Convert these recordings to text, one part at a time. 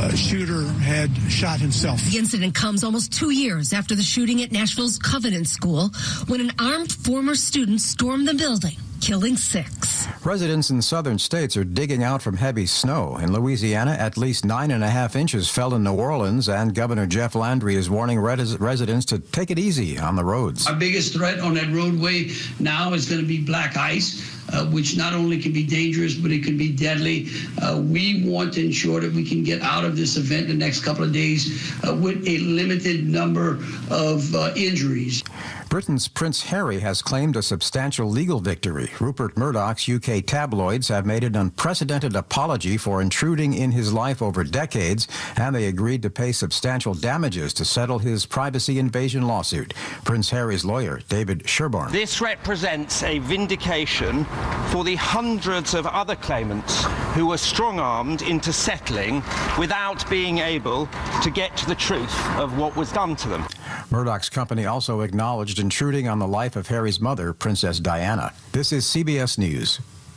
shooter had shot himself. The incident comes almost 2 years after the shooting at Nashville's Covenant School when an armed former student stormed the building, killing 6. Residents in southern states are digging out from heavy snow. In Louisiana, at least 9.5 inches fell in New Orleans, and Governor Jeff Landry is warning residents to take it easy on the roads. Our biggest threat on that roadway now is going to be black ice, which not only can be dangerous, but it can be deadly. We want to ensure that we can get out of this event the next couple of days with a limited number of injuries. Britain's Prince Harry has claimed a substantial legal victory. Rupert Murdoch's UK tabloids have made an unprecedented apology for intruding in his life over decades, and they agreed to pay substantial damages to settle his privacy invasion lawsuit. Prince Harry's lawyer, David Sherborne. This represents a vindication for the hundreds of other claimants who were strong-armed into settling without being able to get to the truth of what was done to them. Murdoch's company also acknowledged intruding on the life of Harry's mother, Princess Diana. This is CBS News.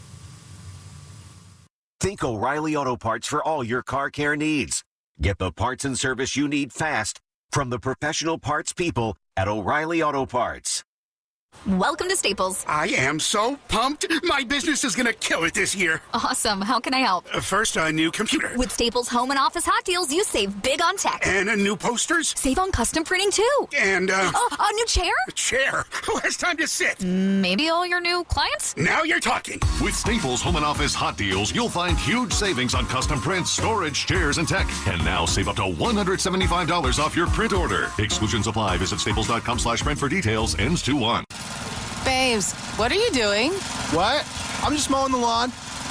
Think O'Reilly Auto Parts for all your car care needs. Get the parts and service you need fast from the professional parts people at O'Reilly Auto Parts. Welcome to Staples. I am so pumped. My business is going to kill it this year. Awesome. How can I help? First, a new computer. With Staples Home and Office Hot Deals, you save big on tech. And new posters. Save on custom printing, too. And, a new chair? A chair? Who has time to sit? Maybe all your new clients? Now you're talking. With Staples Home and Office Hot Deals, you'll find huge savings on custom prints, storage, chairs, and tech. And now save up to $175 off your print order. Exclusions apply. Visit staples.com/print for details. Ends 2/1. Babes, what are you doing? What? I'm just mowing the lawn.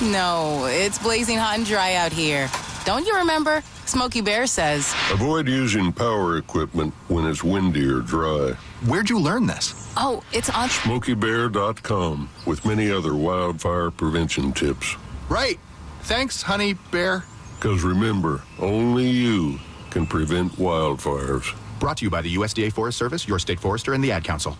No, it's blazing hot and dry out here. Don't you remember? Smokey Bear says, avoid using power equipment when it's windy or dry. Where'd you learn this? Oh, it's on SmokeyBear.com with many other wildfire prevention tips. Right. Thanks, honey bear. Because remember, only you can prevent wildfires. Brought to you by the USDA Forest Service, your state forester, and the Ad Council.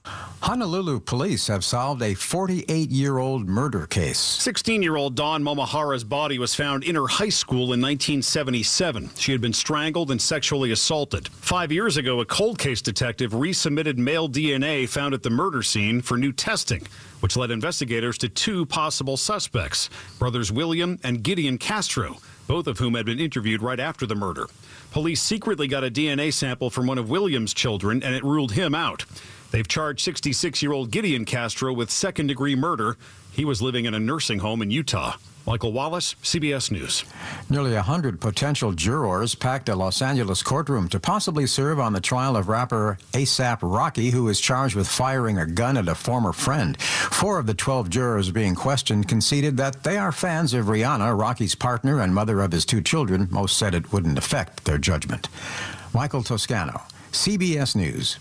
Honolulu police have solved a 48-year-old murder case. 16-year-old Dawn Momahara's body was found in her high school in 1977. She had been strangled and sexually assaulted. 5 years ago, a cold case detective resubmitted male DNA found at the murder scene for new testing, which led investigators to 2 possible suspects, brothers William and Gideon Castro, both of whom had been interviewed right after the murder. Police secretly got a DNA sample from one of William's children, and it ruled him out. They've charged 66-year-old Gideon Castro with second-degree murder. He was living in a nursing home in Utah. Michael Wallace, CBS News. Nearly 100 potential jurors packed a Los Angeles courtroom to possibly serve on the trial of rapper A$AP Rocky, who is charged with firing a gun at a former friend. 4 of the 12 jurors being questioned conceded that they are fans of Rihanna, Rocky's partner and mother of his 2 children. Most said it wouldn't affect their judgment. Michael Toscano, CBS News.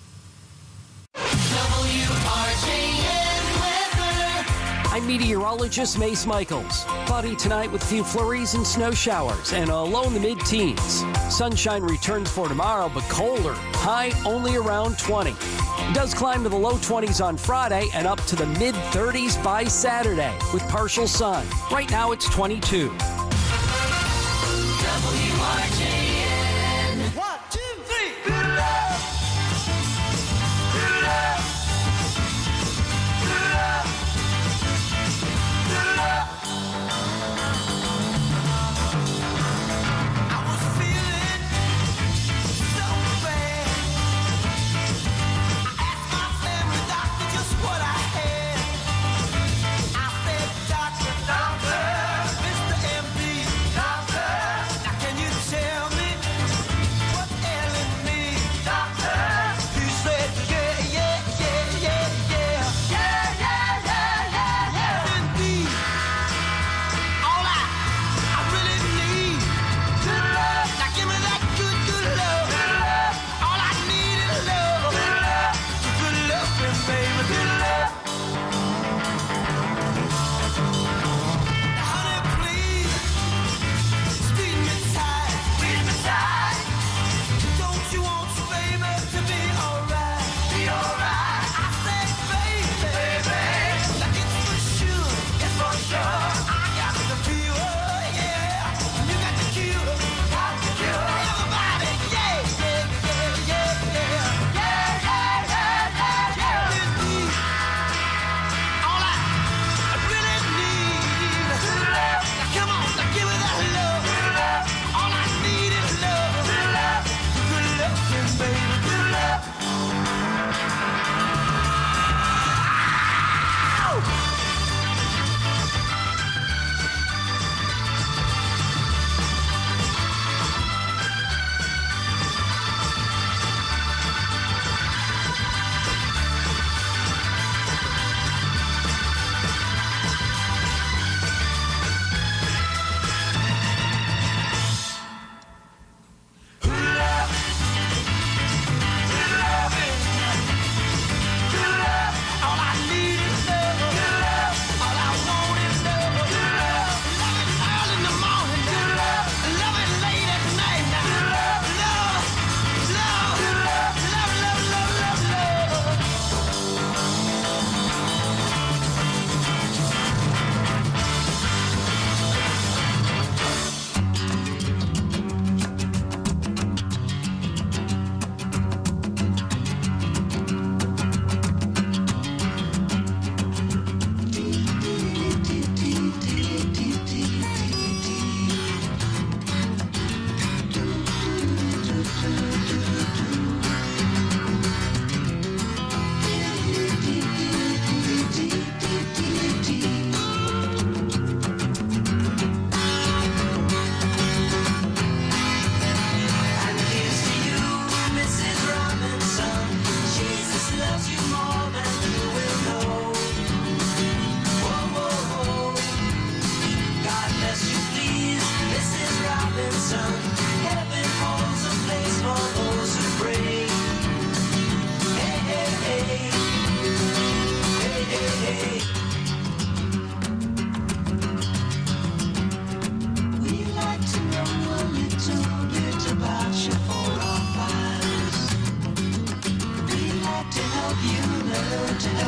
I'm meteorologist Mace Michaels. Cloudy tonight with a few flurries and snow showers and a low in the mid-teens. Sunshine returns for tomorrow, but colder. High only around 20. It does climb to the low 20s on Friday and up to the mid-30s by Saturday with partial sun. Right now it's 22. WRJN. 1, 2, 3. Good love. Good love. Good love.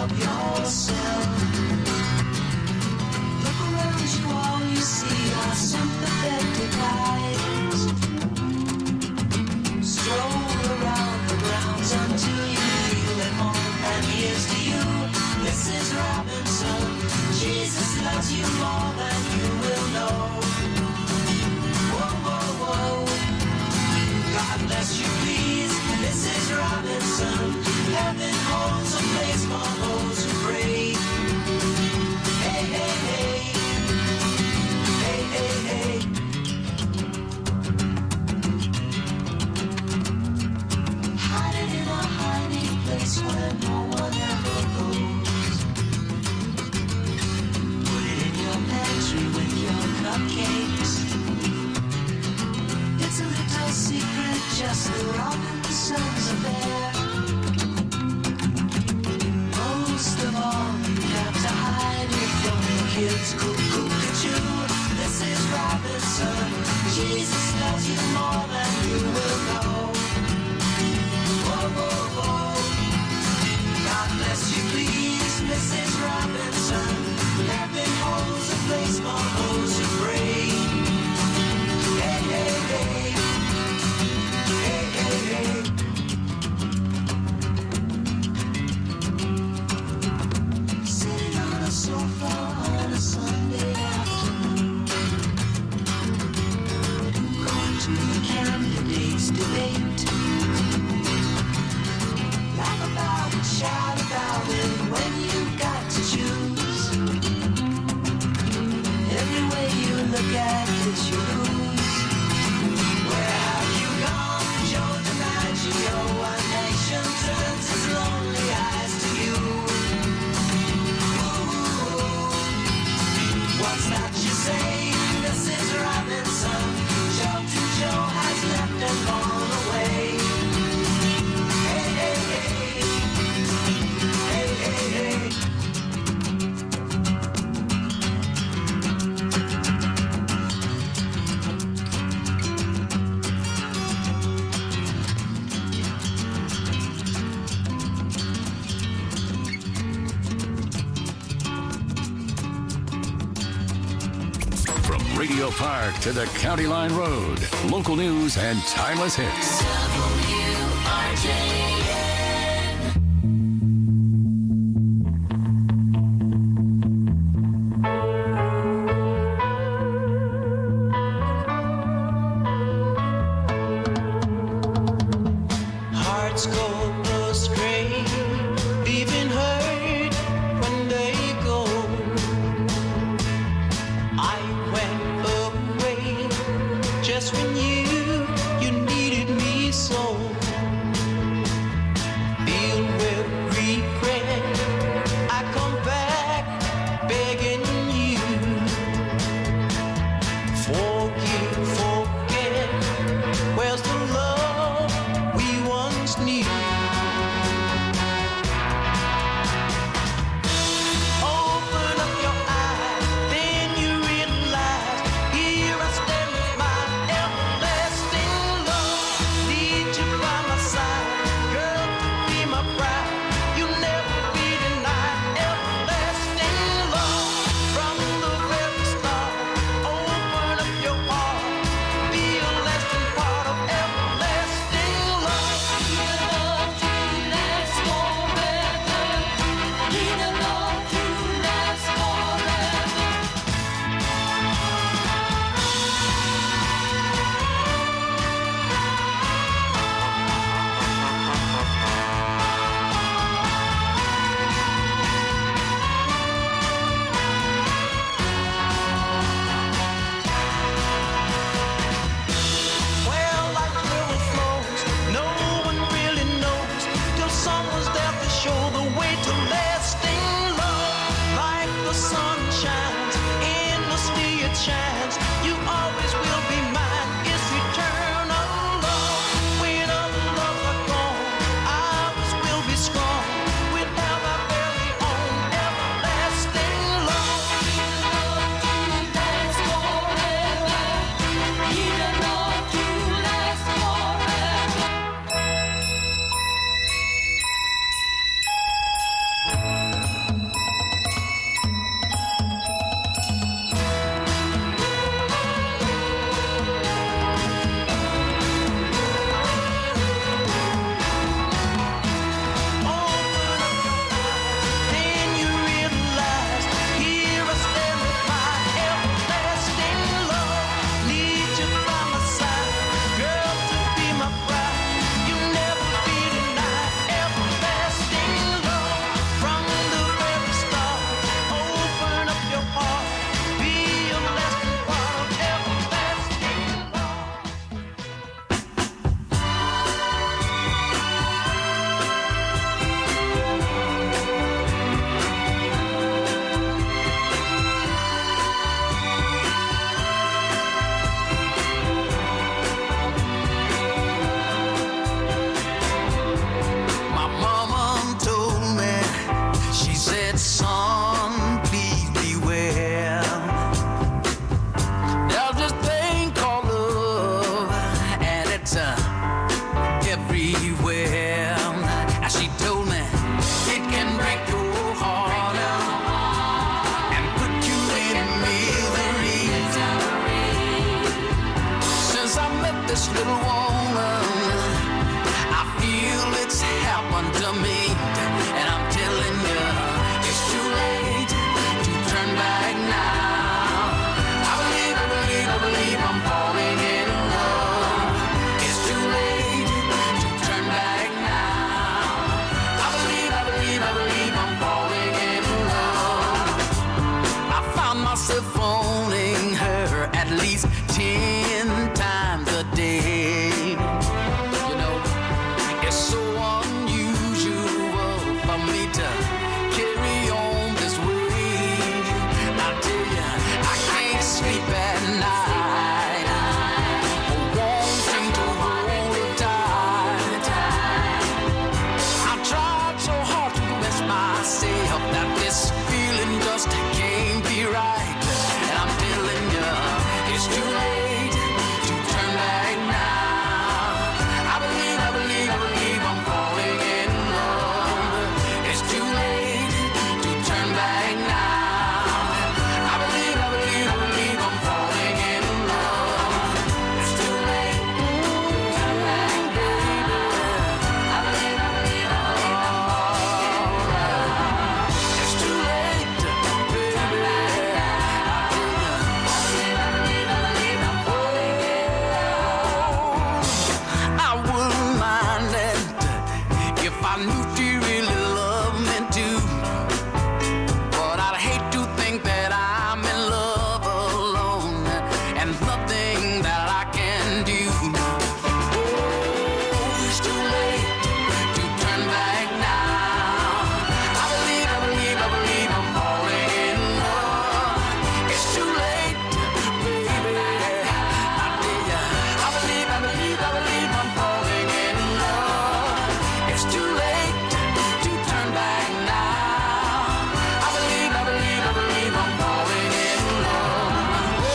of yourself. Look around you, all you see are sympathetic eyes. Stroll around the grounds until you feel at home. And here's to you, Mrs. Robinson. Jesus loves you more than you will know. Whoa, whoa, whoa. God bless you, please, Mrs. Robinson. Heaven holds a place for those who pray. Hey, hey, hey. Hey, hey, hey. Hiding in a hiding place where no one ever goes. Put it in your pantry with your cupcakes. It's a little secret, just the Robinsons affair. Most of all, you have to hide it from the kids. Cuckoo-cuckoo, this is Robinson. Jesus loves you more than you will know. Whoa, whoa, whoa. God bless you, please, Mrs. Robinson. Heaven holds a place for those who pray. Hey, hey, hey. Hey, hey, hey. Sitting on a sofa on a Sunday afternoon, going to the candidates' debate. Laugh about it, shout about it when you've got to choose. Every way you look at it, you lose. Where have you gone, Joe DiMaggio? A nation turns its lonely eyes to you. Ooh, what's that you say, Mrs. Robinson? Joe to Joe has left and gone away. Hey, hey, hey. Hey, hey, hey. From Radio Park to the County Line Road, local news and timeless hits. Hearts go astray, leaving hurt when they go. I went away just when you needed me so. Filled with regret, I come back begging you. Forget, where's the love we once knew? Open up your eyes, then you realize here I stand with my endless lights everywhere. As she told me, it can break your heart and put you in misery. Since I met this little woman, I feel it's happened to me, and I'm telling you, it's too late to turn back now. I believe I'm falling in love. It's too late to turn back now. I believe I'm falling in love. I found myself phoning her at least 10 times a day. You know, it's so unusual for me to carry on this way. I tell you, I can't sleep at night, wanting to hold her tight. I tried so hard to convince myself that this feeling just can't be right. And I'm telling you, it's too late to turn back now. I believe I'm falling in love. It's too late to turn back now. I believe I'm falling in love. It's too late to turn back, baby. I believe it's too late, baby. I wouldn't mind it if I knew she really loved me too. But I'd hate to think that I'm in love alone and nothing that I can do. Oh, it's too late to turn back now. I believe I'm falling in love. It's too late, baby. I tell ya, I believe I'm falling in love. It's too late to turn back now. I believe I'm falling in love. Oh,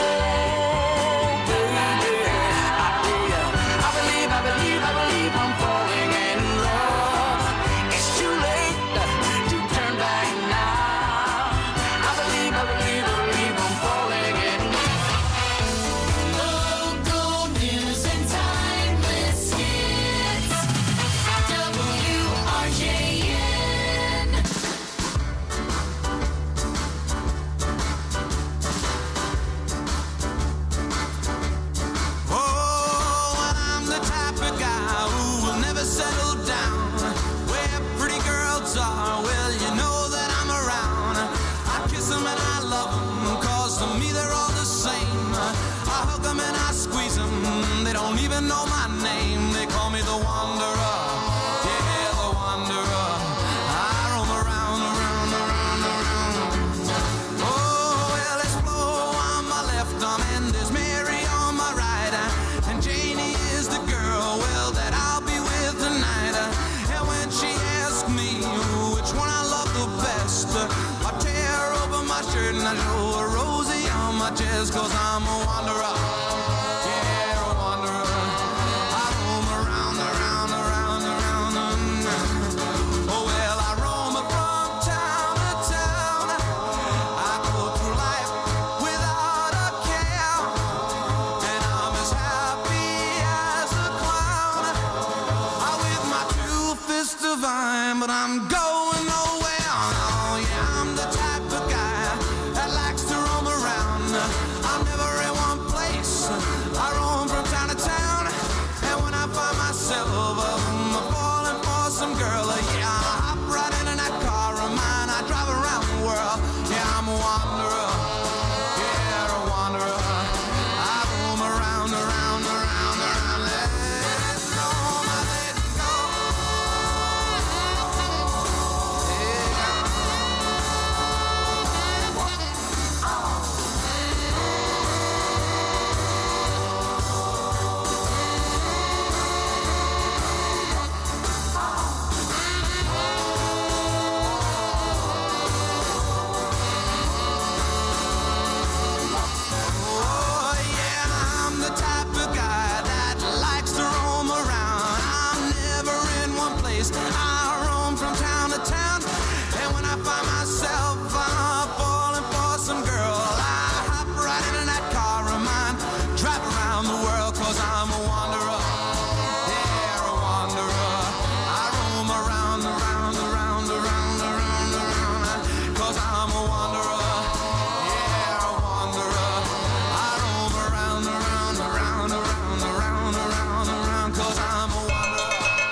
baby, I tell ya, I believe I'm falling in love. It's too late to turn back now. I believe I'm falling in love. Local news and timeless hits. WRJN. Oh, and I'm the type of guy who will never settle down. Where pretty girls are, well, you know that I'm around. I kiss them and I love them, 'cause to me they're all the same. I hug them and I squeeze them, they don't even know my name. They call me the Wanderer, yeah, the Wanderer. I roam around. Oh, well, there's Flo on my left arm and there's Mary on my right. And Janie is the girl, well, that I'll be with tonight. And when she asks me which one I love the best, I tear open my shirt and I show a Rosie on my chest, 'cause I'm a wanderer. Yeah, a wanderer. I roam around. Oh, well, I roam from town to town. I go through life without a care, and I'm as happy as a clown. I'm with my two fists divine, but I'm going nowhere. Oh, yeah, I'm the type of guy that likes to roam around. I'm never in one place. I roam from town to town, and when I find myself falling for some girl, yeah, I hop right into that car of mine. I drive around the world. Yeah, I'm a wanderer. Yeah, a wanderer. I roam around. Let it go, my let it go. place. I roam from town to town, and when I find myself falling for some girl, I hop right into that car of mine, drive around the world, 'cause I'm a wanderer. Yeah, a wanderer. I roam around, 'cause I'm a wanderer. Yeah, a wanderer. I roam around, 'cause I'm a wanderer.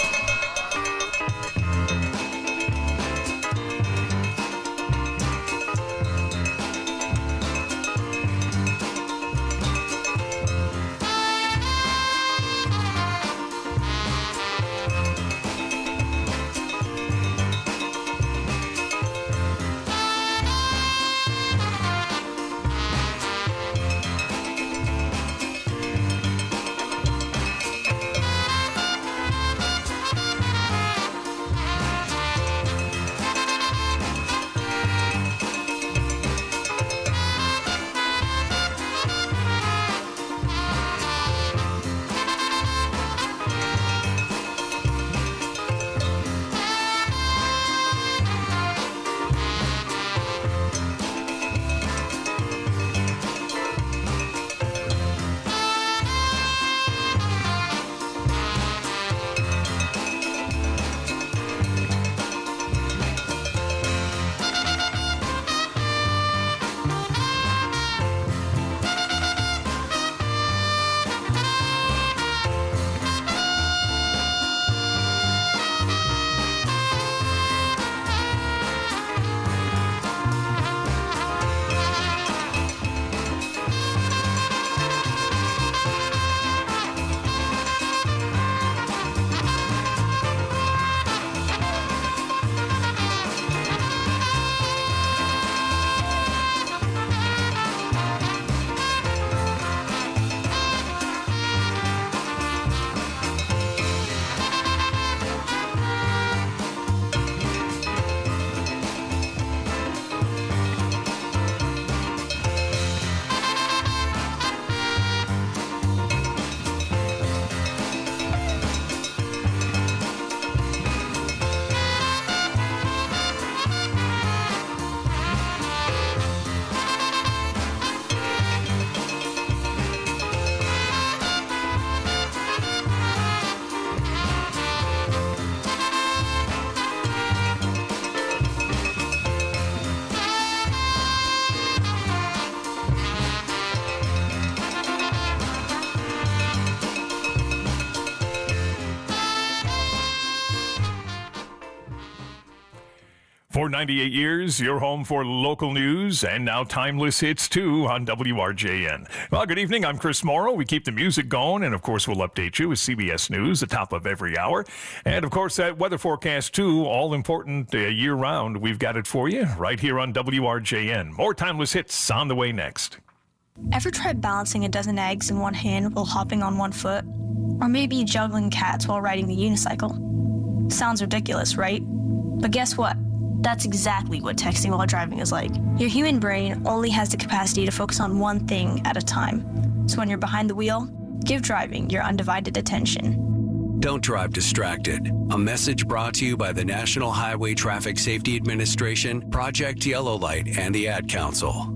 For 98 years, your home for local news and now timeless hits too on WRJN. Well, good evening. I'm Chris Morrow. We keep the music going, and of course, we'll update you with CBS News at the top of every hour. And of course, that weather forecast too, all important year round. We've got it for you right here on WRJN. More timeless hits on the way next. Ever tried balancing a dozen eggs in one hand while hopping on one foot? Or maybe juggling cats while riding the unicycle? Sounds ridiculous, right? But guess what? That's exactly what texting while driving is like. Your human brain only has the capacity to focus on one thing at a time. So when you're behind the wheel, give driving your undivided attention. Don't drive distracted. A message brought to you by the National Highway Traffic Safety Administration, Project Yellow Light, and the Ad Council.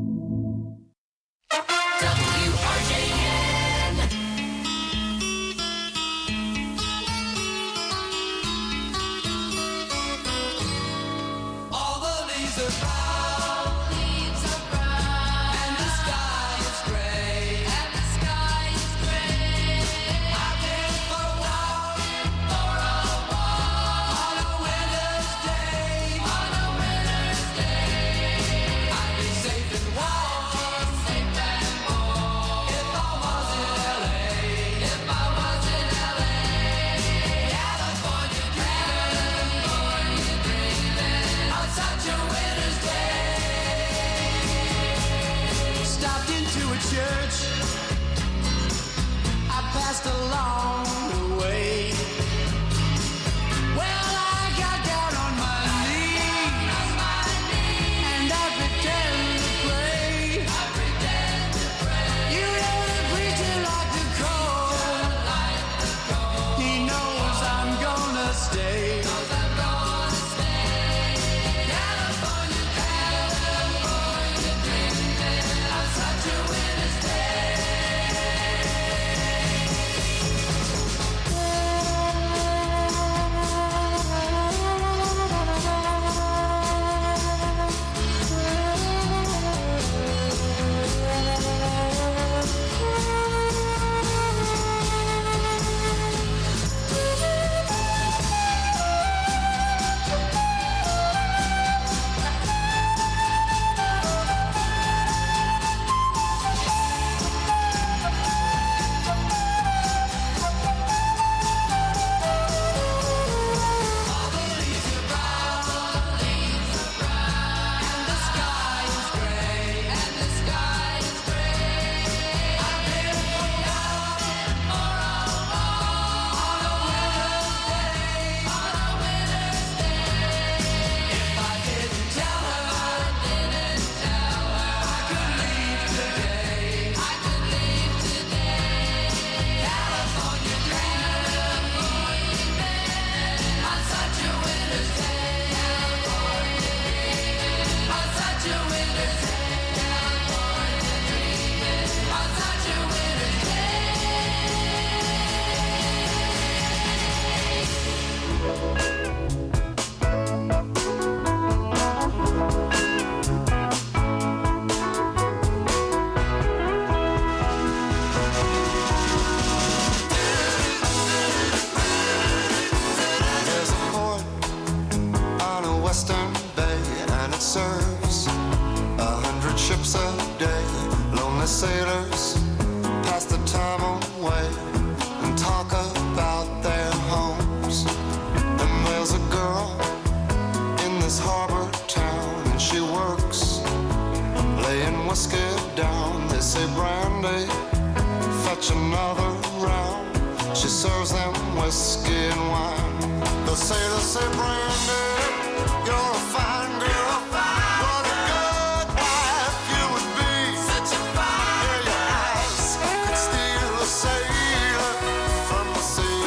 Along the way, well, I got down on my knees, and I pretend to pray. You know the preacher like the cold, he knows I'm gonna stay. talk about their homes. And there's a girl in this harbor town, and she works laying whiskey down. They say, Brandy, fetch another round. She serves them whiskey and wine. They say, Brandy, you're a fine girl. What a good wife you would be. Such a fine girl. Your eyes could steal a sailor from the sea.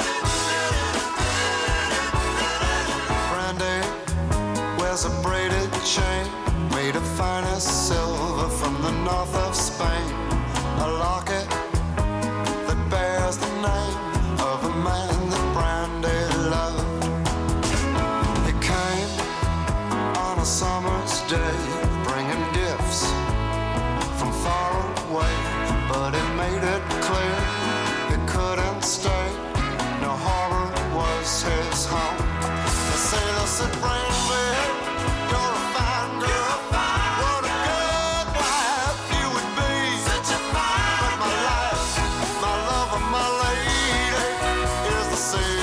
Brandy wears a braided chain made of finest silver from the north of Spain. A locket that bears the name of a man that Brandy loved. He came on a summer's day, bringing gifts from far away, but he made it clear he couldn't stay. No harbor was his home. The sailor said, Brandy, you're a fine girl. What a good wife you would be. Such a fine. But my life, my love, and my lady is the sea.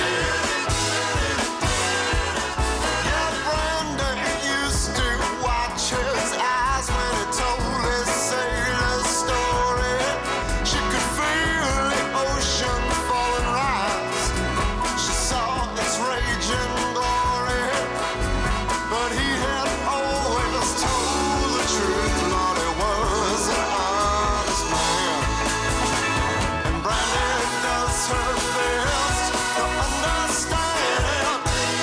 Yeah, Brandy used to watch his eyes when he told his sailor story. She could feel the ocean fall and rise. She saw its raging glory. But he had always told the truth. Lord, he was an honest man. And Brandy does her best to understand.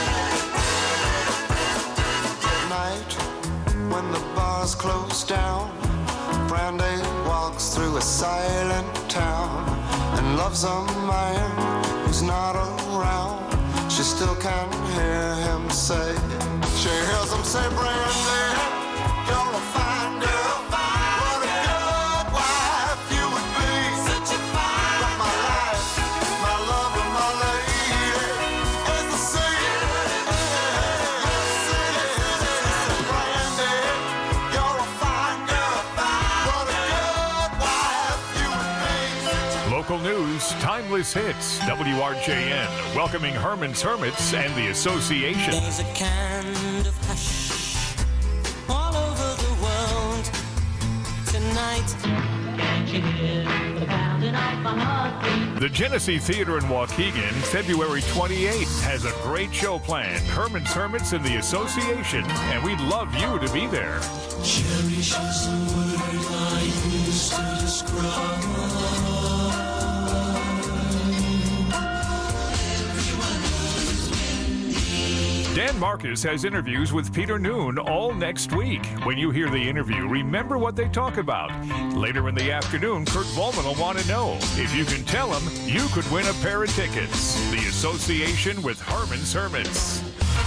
At night, when the bars close down, Brandy walks through a silent town and loves a man who's not around. She still can hear him say, she hears him say, Brandy, you're a fine girl. What a good wife you would be. Such a fine. But my life, my love, and my lady is the sea. Brandy, you're a fine girl. What a good wife you would be. Local news, timeless hits, WRJN, welcoming Herman's Hermits and the Association. There's a kind of hush all over the world tonight. Can't you hear the pounding of my heartbeat? The Genesee Theater in Waukegan, February 28th, has a great show planned. Herman's Hermits and the Association, and we'd love you to be there. Cherish is the word I use to describe. Dan Marcus has interviews with Peter Noon all next week. When you hear the interview, remember what they talk about. Later in the afternoon, Kurt Volman will want to know. If you can tell him, you could win a pair of tickets. The Association with Herman's Hermits.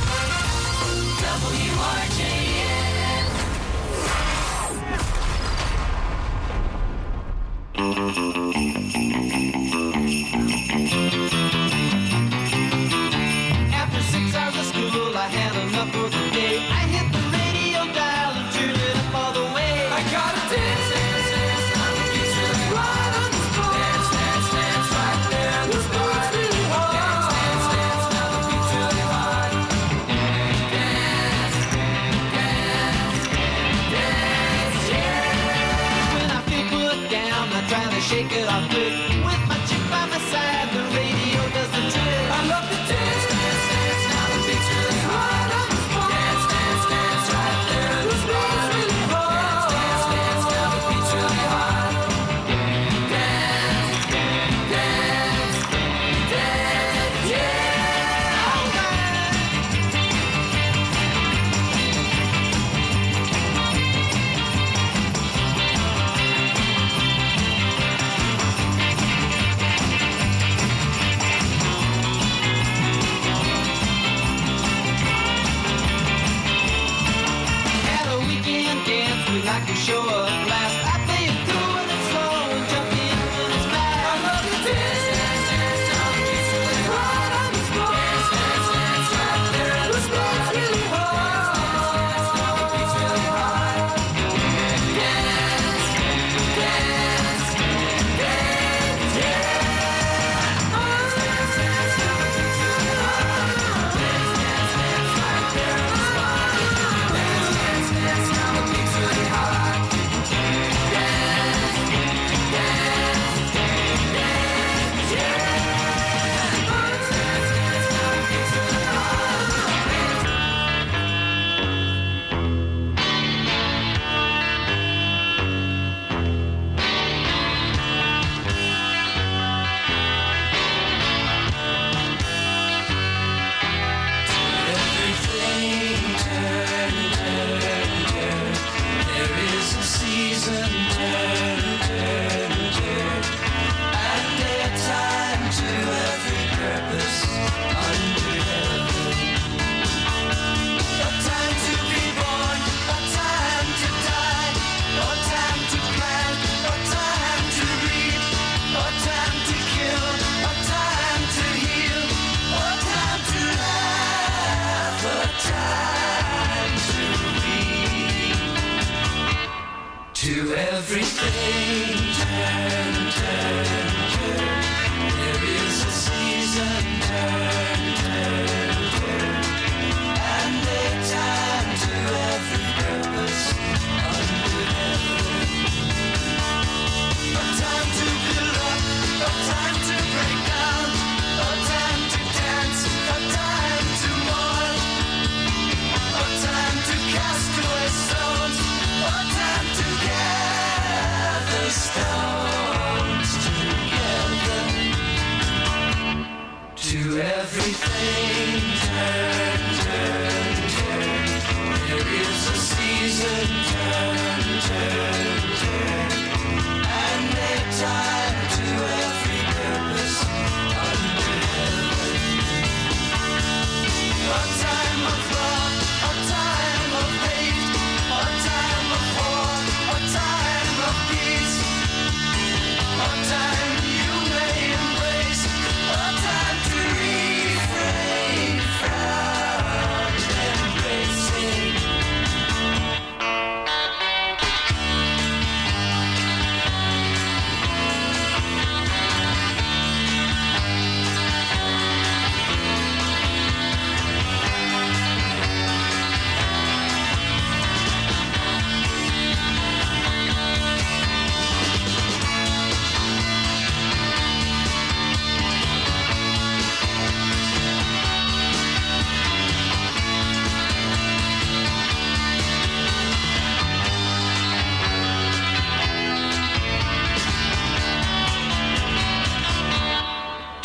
After 6 hours of school, I had enough for the day. I hit the radio dial and turned it up all the way. I got a dance, dance, dance, now the beat's really right on the spot. Dance, dance, dance, right there on the spot. Really hard. Dance, dance, dance, now the beat's really hard. Dance, dance, dance, yeah. When I feel put down, I try to shake it off good. With my chick by my side, the radio does the trick. I love the dance, dance, dance, now the beat's really hard on the spot. Dance, dance, dance, right there on the spot. Really hard. Dance, dance, dance, now the beat's really hard. Dance, dance, dance, yeah. All right.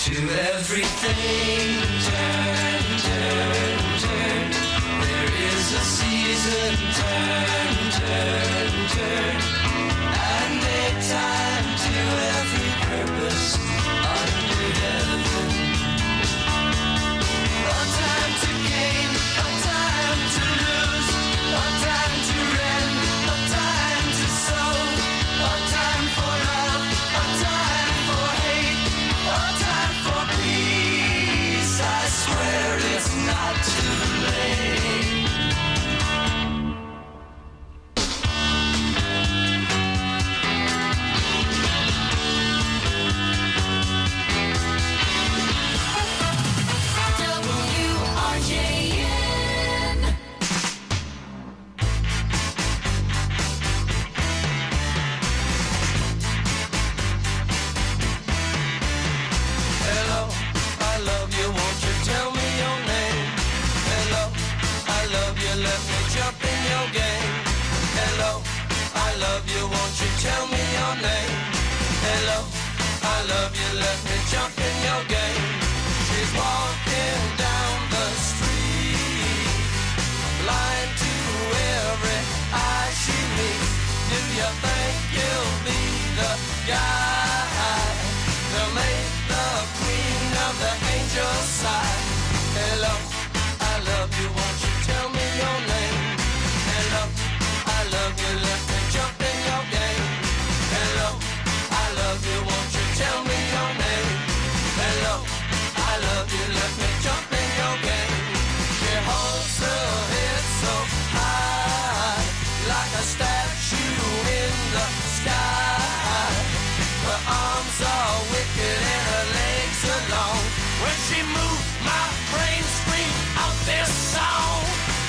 To everything, turn, turn, turn. There is a season, turn, turn, turn. And a time to every purpose under heaven. A time to gain, a time to lose, a time to rend, a time to sow, a time for love, a time for hate, a time for peace. I swear it's not too late. WRJN. Hello, I love you, won't you tell me your name? Hello, I love you, let me jump in your game. Hello, I love you, won't you tell me your name? Hello, I love you, let me jump in your game. She's walking down the street, blind to every eye she meets. Do you think you'll be the guy to make the queen of the angels sigh? Hello, I love you, won't you tell me your name? Hello, I love you, let me jump in your game. Hello, I love you, won't you tell me your name? Hello, I love you, let me jump in your game. She holds her head so high, like a statue in the sky. Her arms are wicked and her legs are long. When she moves, my brain screams out this song.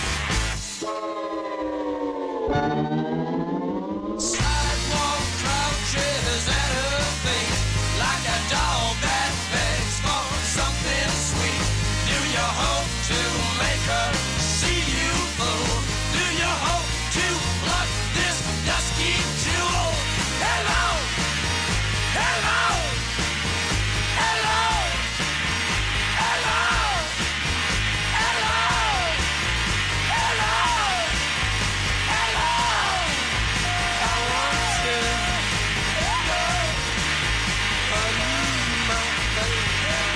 Sidewalk crouches at her feet, like a dog that begs for something sweet. Do you hope to make her see you fool? Do you hope to pluck this dusky jewel? Hello, hello, hello, hello, hello, hello, hello. I want you, hello, are you my baby?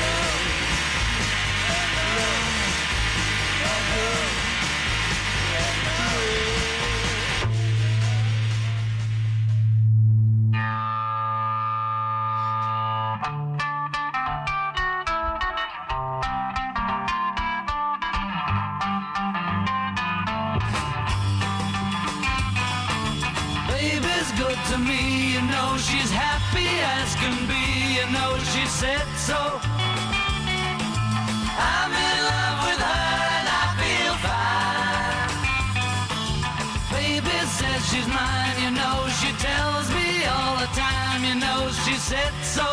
Baby's good to me, you know she's happy as can be, you know she said so. I'm in love with her and I feel fine. Baby says she's mine, you know she tells me all the time, you know she said so.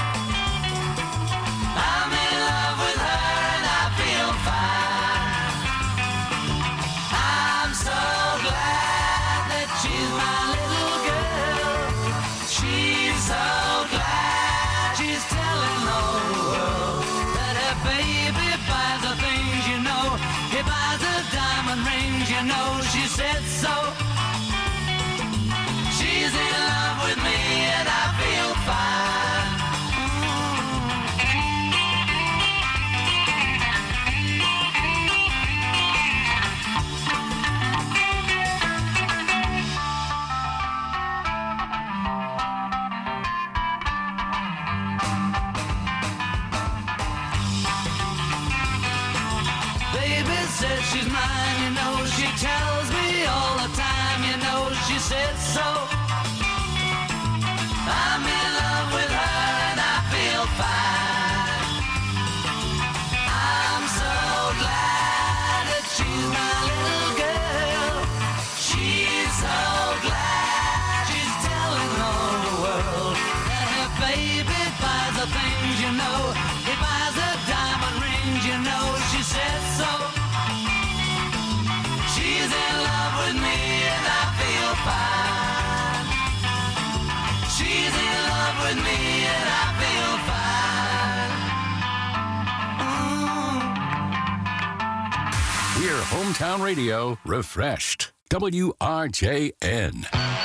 I'm in love with her and I feel fine. I'm so glad that she's my little girl. She's so glad she's telling the whole world that her baby buys her things, you know. He buys her diamond rings, you know. She said so. She's in love with me and I feel fine. Baby says she's mine, you know. She tells me all the time, you know. She said so. I'm in love with her and I feel fine. I'm so glad that she's my little girl. She's so glad she's telling all the world that her baby buys her things, you know. He buys her diamond rings, you know. She said so. She's in love with me and I feel fine. hometown radio refreshed. WRJN.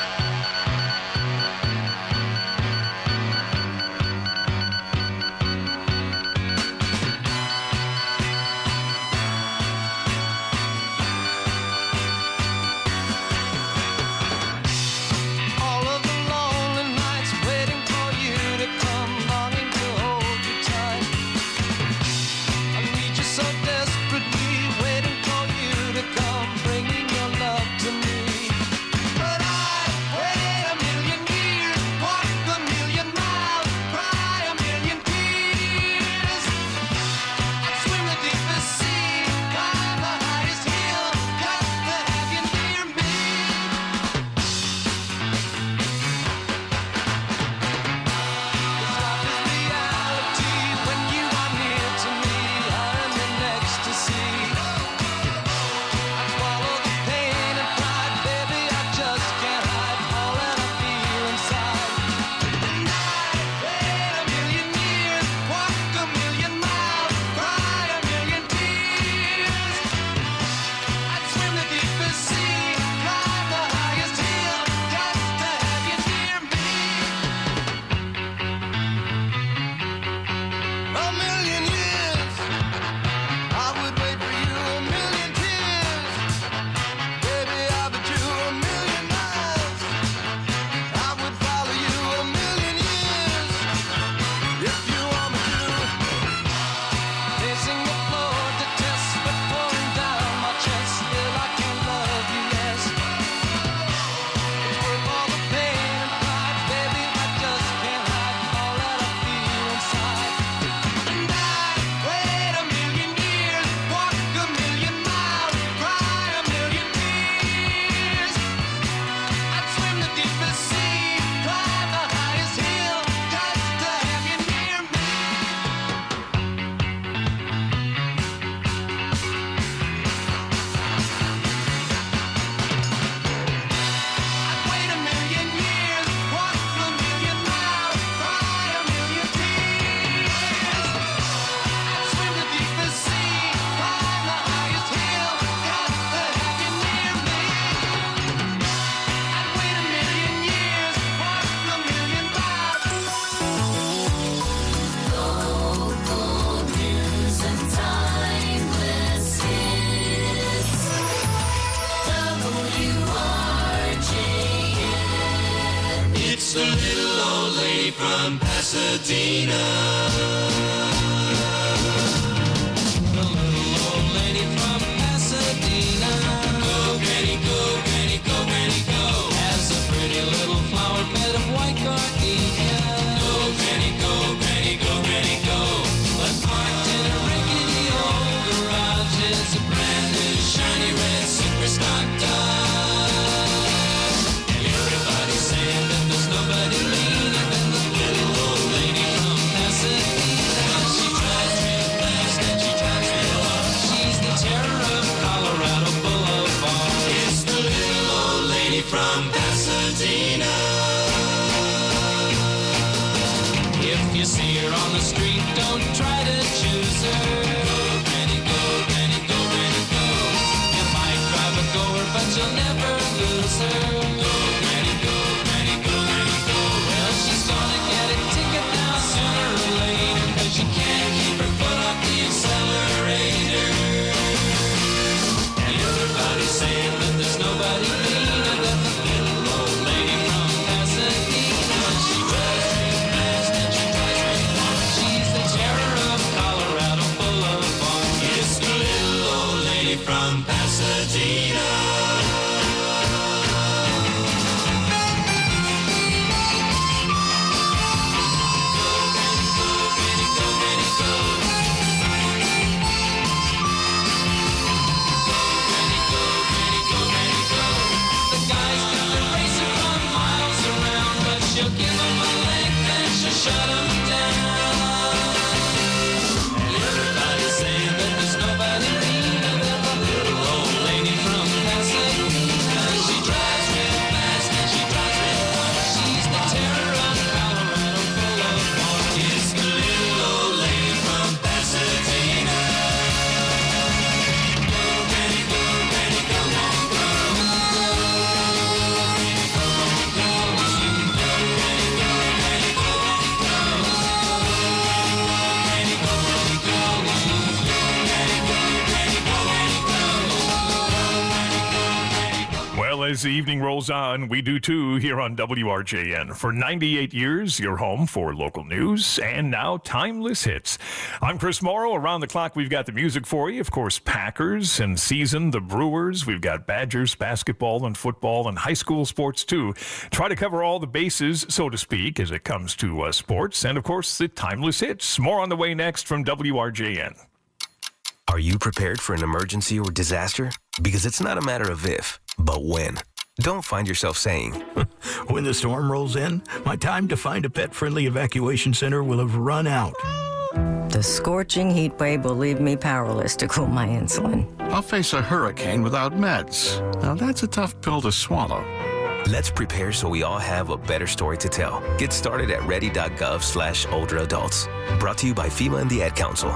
The little old lady from Pasadena. The little old lady from Pasadena. Go, Granny, go, Granny, go, Granny, go. Has a pretty little flower bed of white gardenia. Go, Granny, go, Granny, go, Granny, go. But parked in a rickety old garage is a brand new shiny red superstar dog. Everybody's saying that there's nobody meaner than the little old lady from Pasadena. as the evening rolls on, we do too here on WRJN. For 98 years, your home for local news and now timeless hits. I'm Chris Morrow. Around the clock, we've got the music for you. Of course, Packers and season, the Brewers. We've got Badgers, basketball and football and high school sports too. Try to cover all the bases, so to speak, as it comes to sports. And of course, the timeless hits. More on the way next from WRJN. Are you prepared for an emergency or disaster? Because it's not a matter of if, but when. Don't find yourself saying, when the storm rolls in, my time to find a pet-friendly evacuation center will have run out. The scorching heat wave will leave me powerless to cool my insulin. I'll face a hurricane without meds. Now that's a tough pill to swallow. Let's prepare so we all have a better story to tell. Get started at ready.gov/older adults. Brought to you by FEMA and the Ad Council.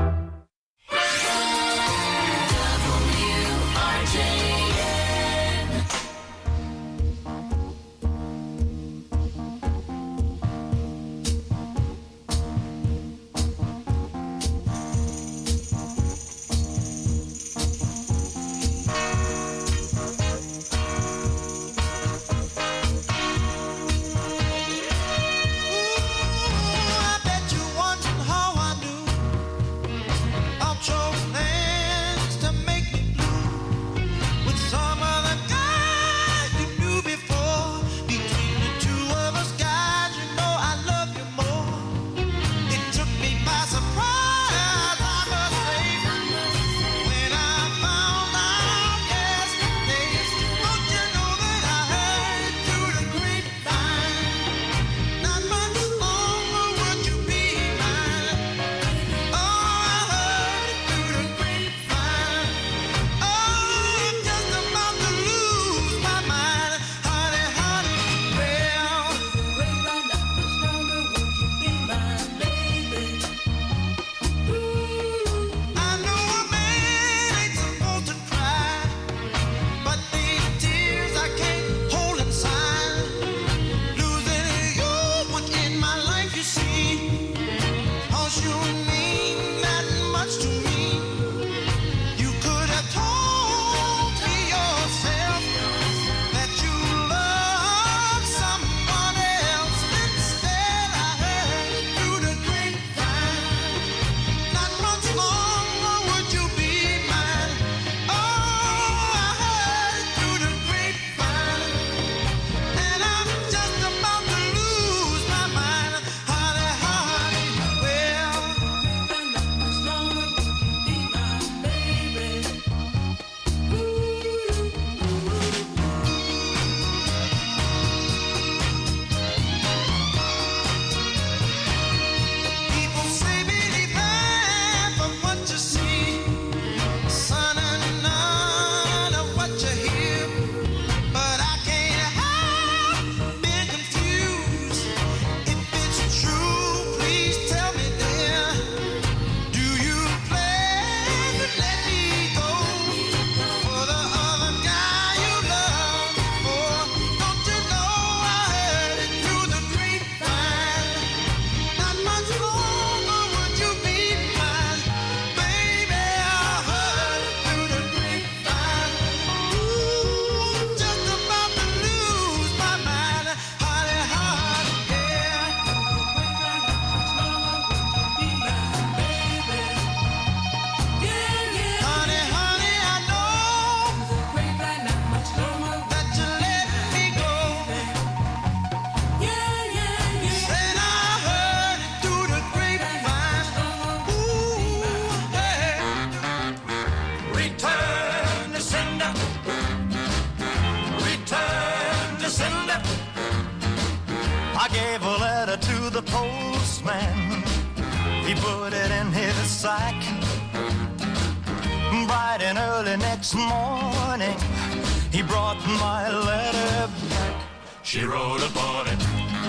Bright and early next morning, he brought my letter back. She wrote upon it,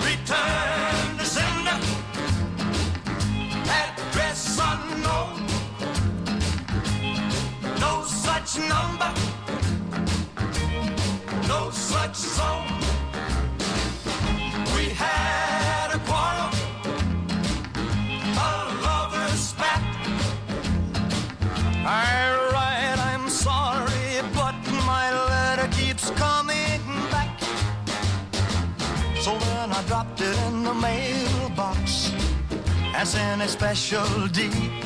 return to sender, address unknown, no such number, no such zone. We had a quarrel, a lover's spat. I write, I'm sorry, but my letter keeps coming and I dropped it in the mailbox as in a special deed.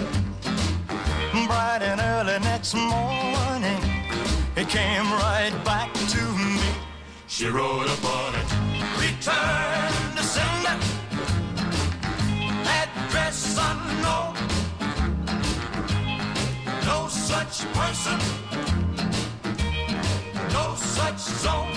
Bright and early next morning, it came right back to me. She wrote upon it. Return to sender, address unknown. No such person, no such zone.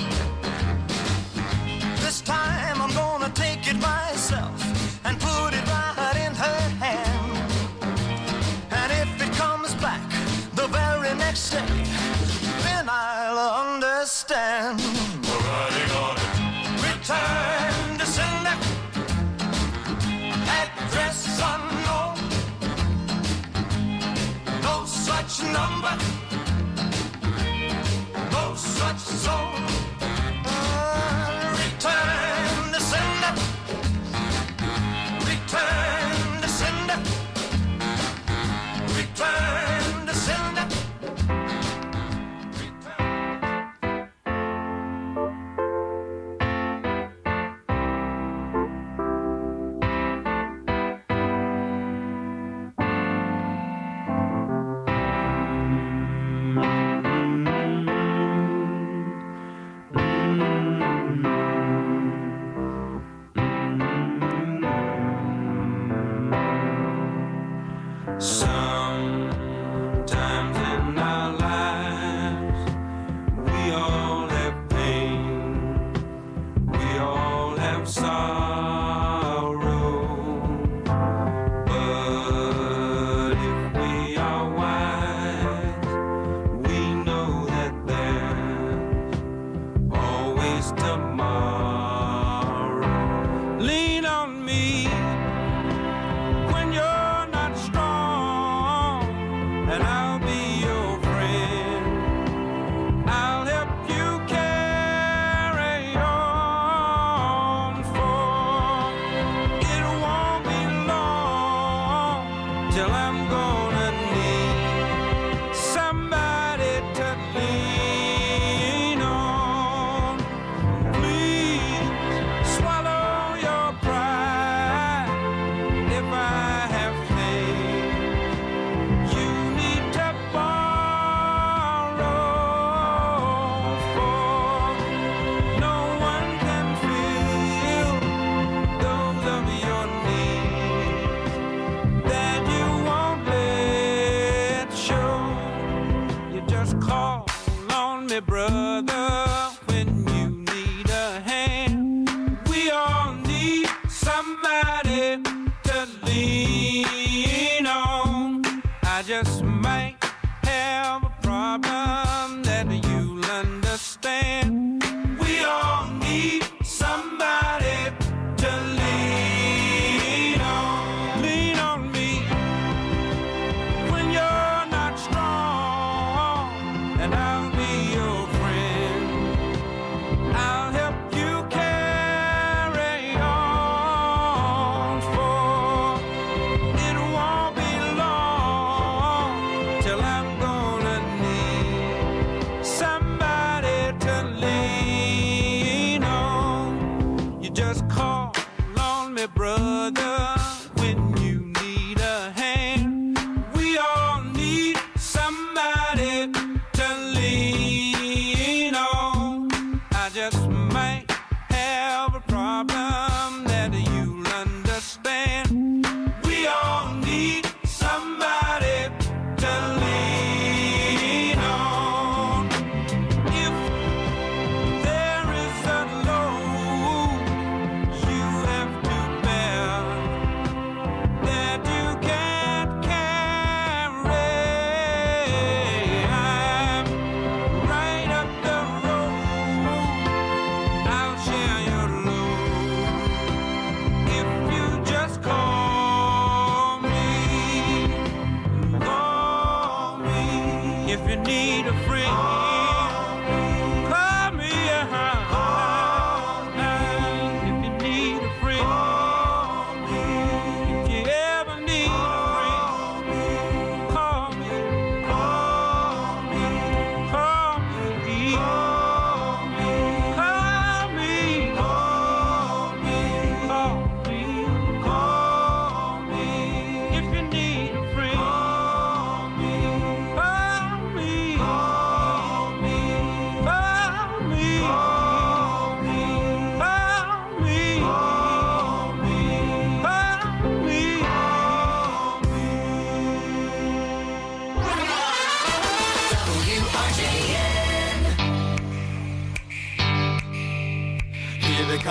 This time I'm gonna take it myself and put it right in her hand. And if it comes back the very next day, then I'll understand. We're riding on it. Return to sender, address unknown. No such number, no such zone. Return to sender, return to sender, return to sender. Sometimes in our lives, we all have pain, we all have sorrow. But if we are wise, we know that there's always tomorrow. Lean on me when you're not strong, and I'll be your friend. I'll help you carry on, for it won't be long till I'm gonna need somebody to lean on. Please swallow your pride if I have faith. You need to borrow, for no one can fill those of your needs that you won't let show. You just call on me, brother, when you need a hand. We all need somebody to lean on. I just might have a problem that you'll understand. We all need somebody to lean on. Lean on me when you're not strong, and I'll be your friend. I'll help you carry on, for it won't be long till I'm gonna need somebody to lean on. You just call on me, brother, when you need a hand. We all need somebody to lean on. I just might have a problem that you'll understand. We all need somebody to lean on. If there is a load you have to bear that you can't carry, I'm right up the road. I'll share your load if you just call me. Call me if you need a friend. Call me if you need a friend. If you ever need a friend, call me. Call me. Call me. Call me.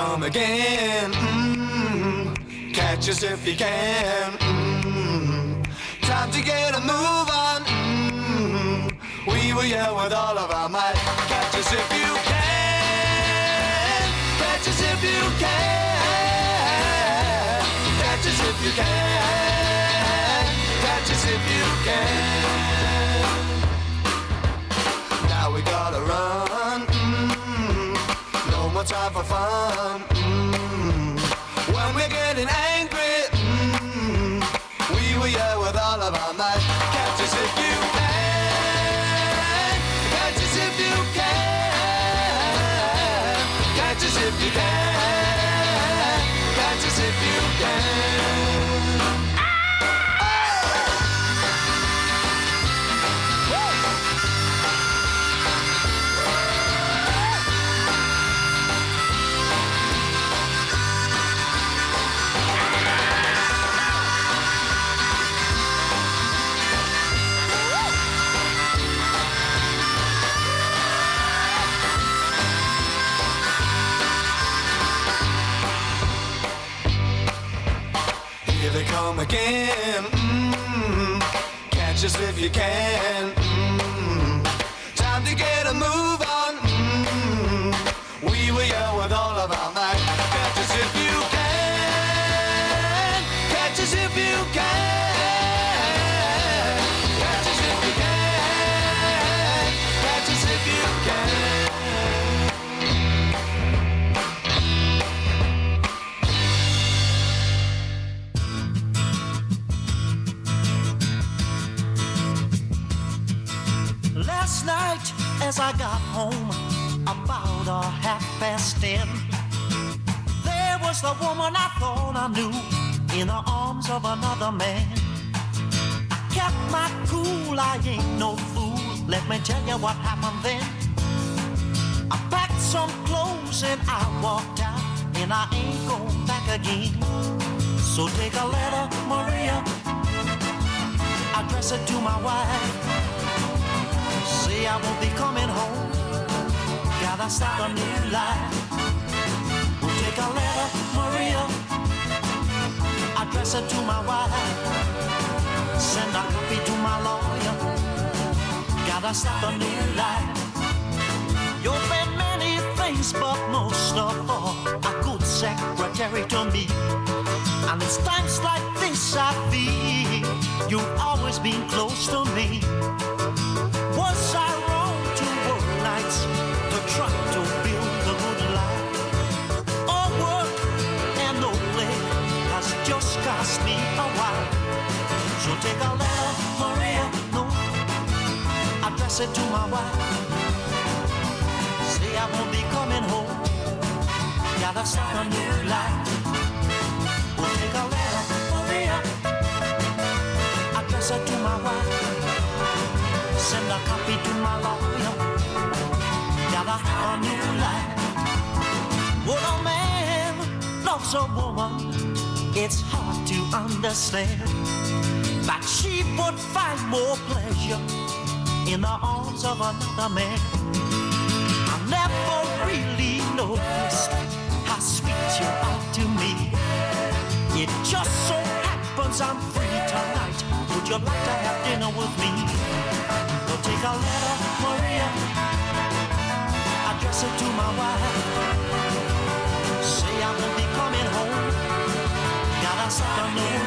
come again. Catch us if you can. Time to get a move on. We will yell with all of our might. Catch us if you can. Catch us if you can. Catch us if you can. Catch us if you can. Now we gotta run. No more time for fun. When we're getting angry, we will yell with all of our might. Catch us if you can. Catch us if you can. Catch us if you can. Catch us if you can. Here they come again. Catch us if you can. Time to get a move on. We will yell with all of our might. Catch us if you can. Catch us if you can. Catch us if you can. Catch us if you can. Last night, as I got home, about 10:30, there was the woman I thought I knew in the arms of another man. I kept my cool, I ain't no fool. Let me tell you what happened then. I packed some clothes and I walked out, and I ain't going back again. So take a letter, Maria, address it to my wife. Say I won't be coming home, gotta start a new life. We'll take a letter, Maria, address it to my wife. Send a copy to my lawyer, gotta start a new life. You've been many things, but most of all, a good secretary to me. And it's times like this I feel you've always been close to me. Was I wrong to work nights to try to build a good life? All work and no play has just cost me a while. So take a letter, Maria, no, address it to my wife. Say I won't be coming home, gotta start a new life. We'll take a letter, Maria, address it to my wife. Send a copy to my lawyer, gotta have a new life. When a man loves a woman, it's hard to understand that she would find more pleasure in the arms of another man. I never really noticed how sweet you are to me. It just so happens I'm free tonight. Would you like to have dinner with me? Take a letter, Maria, address it to my wife. Say I won't be coming home, gotta start a new